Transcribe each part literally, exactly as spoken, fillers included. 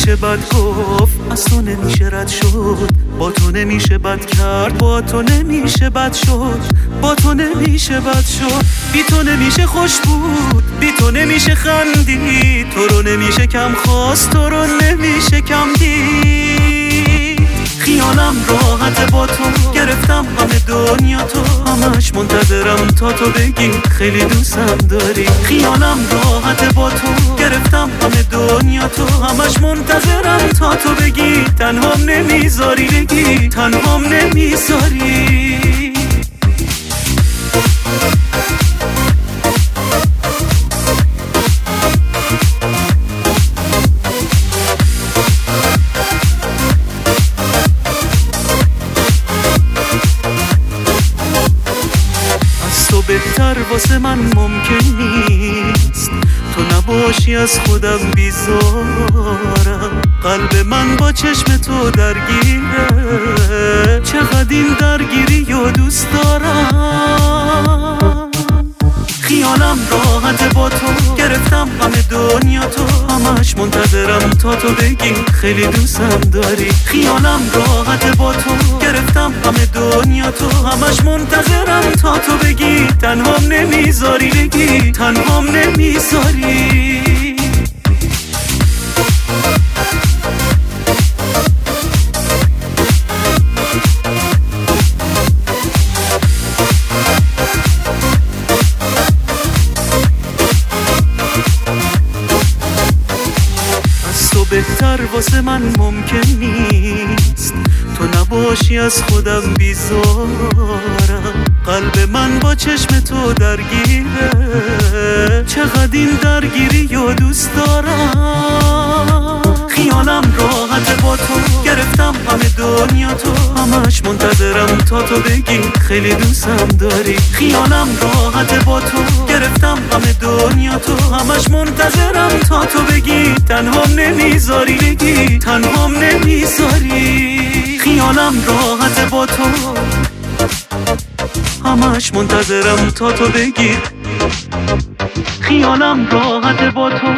نمیشه بد گفت، از تو نمیشه رد شد، با تو نمیشه بد کرد، با تو نمیشه بد شد، با تو نمیشه بد شد. بی تو نمیشه خوش بود، بی تو نمیشه خندید، تو رو نمیشه کم خواست، تو رو نمیشه کم دید. خیالم راحت با تو، گرفتم همه دنیا تو، همش منتظرم تا تو بگی خیلی دوستم داری. خیالم راحت با تو، گرفتم همه دنیا تو، همش منتظرم تا تو بگی تنهام نمیذاری، بگی تنهام نمیذاری. تو بهتر واسه من ممکن نیست، تو نباشی از خودم بیزارم. قلب من با چشم تو درگیره، چقدر این درگیری و دوست دارم. خیالم راحت با تو، گرفتم همه دنیا تو، همش منتظرم تا تو بگی خیلی دوستم داری. خیالم راحت با تو، گرفتم همه دنیا تو، همش منتظرم تا تو بگی تنهام نمیذاری، بگی تنهام نمیذاری. تو بهتر واسه من ممکن نیست، تو نباشی از خودم بیزارم. قلب من با چشم تو درگیره، چقدر این درگیری و دوست دارم. خیالم راحت با تو، گرفتم همه دنیا تو، همش منتظرم تا تو بگی خیلی دوستم داری. خیالم راحت با تو، گرفتم همه دنیا تو، همش منتظرم تا تو بگی تنهام نمیذاری، بگی تنهام نمیذاری. خیالم راحت با تو، همش منتظرم تا تو بگی. خیالم راحت با تو،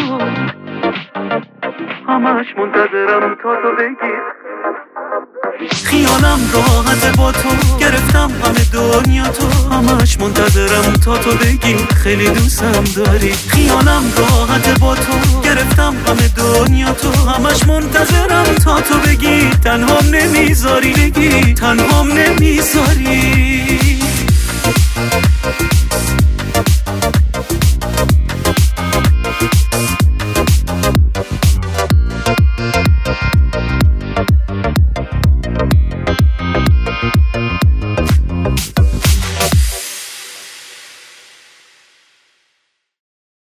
همش منتظرم تا تو بگی. خیالم راحت با تو، گرفتم همه دنیا تو، همش منتظرم تا تو بگی خیلی دوستم داری. خیالم راحت با تو، گرفتم همه دنیا تو، همش منتظرم تا تو بگی تنهام نمیذاری، بگی تنهام نمیذاری.